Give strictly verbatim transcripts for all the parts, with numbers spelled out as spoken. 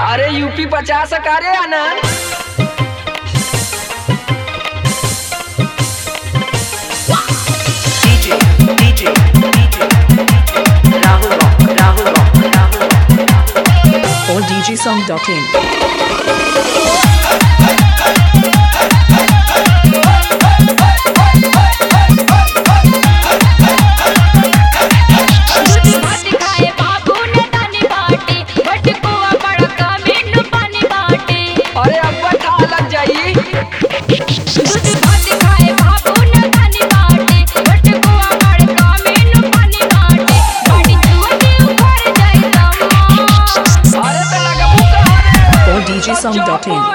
अरे यूपी पचास करे आना। DJ DJ DJ Rahul rock Rahul rock Rahul rock all d j song dot in d j song dot in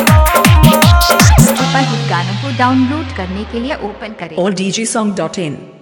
download करने के लिए ओपन करें all d j song dot in